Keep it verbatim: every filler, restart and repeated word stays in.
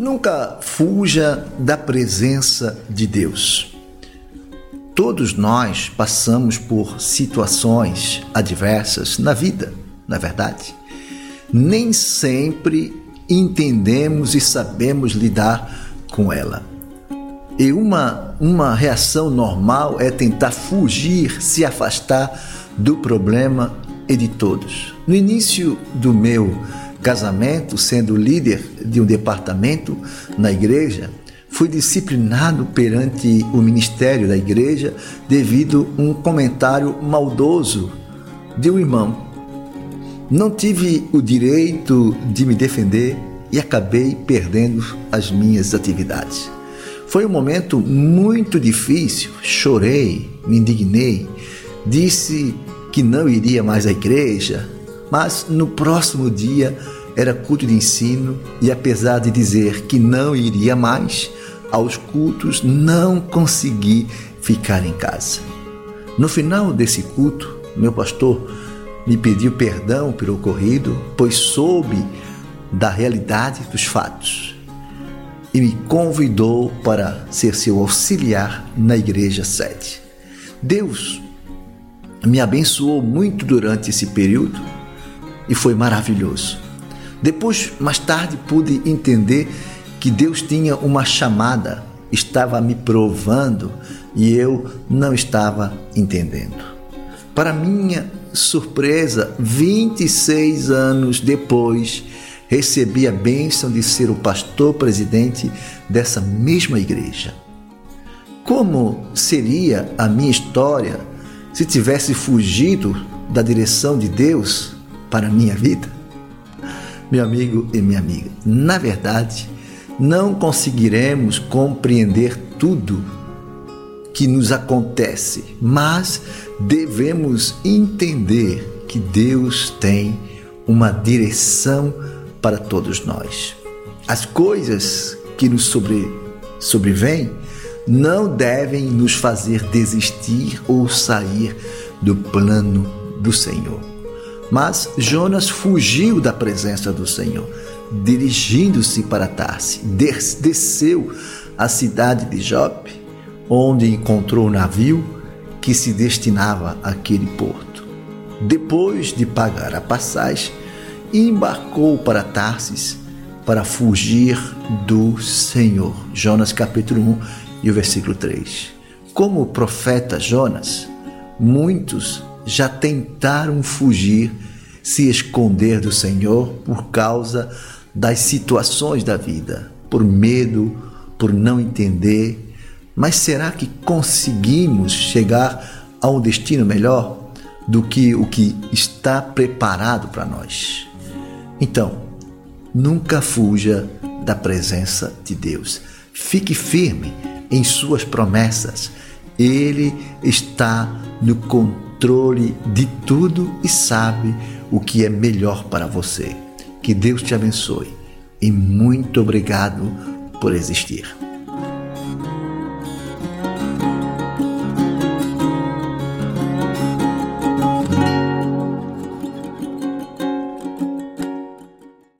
Nunca fuja da presença de Deus. Todos nós passamos por situações adversas na vida, não é verdade? Nem sempre entendemos e sabemos lidar com ela. E uma, uma reação normal é tentar fugir, se afastar do problema e de todos. No início do meu casamento, sendo líder de um departamento na igreja, fui disciplinado perante o ministério da igreja devido a um comentário maldoso de um irmão. Não tive o direito de me defender e acabei perdendo as minhas atividades. Foi um momento muito difícil, chorei, me indignei, disse que não iria mais à igreja, mas no próximo dia era culto de ensino e apesar de dizer que não iria mais aos cultos, não consegui ficar em casa. No final desse culto, meu pastor me pediu perdão pelo ocorrido, pois soube da realidade dos fatos e me convidou para ser seu auxiliar na igreja sede. Deus me abençoou muito durante esse período e foi maravilhoso. Depois, mais tarde, pude entender que Deus tinha uma chamada, estava me provando e eu não estava entendendo. Para minha surpresa, vinte e seis anos depois, recebi a bênção de ser o pastor-presidente dessa mesma igreja. Como seria a minha história se tivesse fugido da direção de Deus para a minha vida? Meu amigo e minha amiga, na verdade, não conseguiremos compreender tudo que nos acontece, mas devemos entender que Deus tem uma direção para todos nós. As coisas que nos sobre, sobrevêm não devem nos fazer desistir ou sair do plano do Senhor. Mas Jonas fugiu da presença do Senhor, dirigindo-se para Tarsis, desceu à cidade de Jope, onde encontrou o navio que se destinava àquele porto. Depois de pagar a passagem, embarcou para Tarsis para fugir do Senhor. Jonas capítulo um e o versículo três. Como o profeta Jonas, muitos já tentaram fugir, se esconder do Senhor por causa das situações da vida, por medo, por não entender. Mas será que conseguimos chegar a um destino melhor do que o que está preparado para nós? Então, nunca fuja da presença de Deus. Fique firme em suas promessas. Ele está no controle de tudo e sabe o que é melhor para você. Que Deus te abençoe e muito obrigado por existir.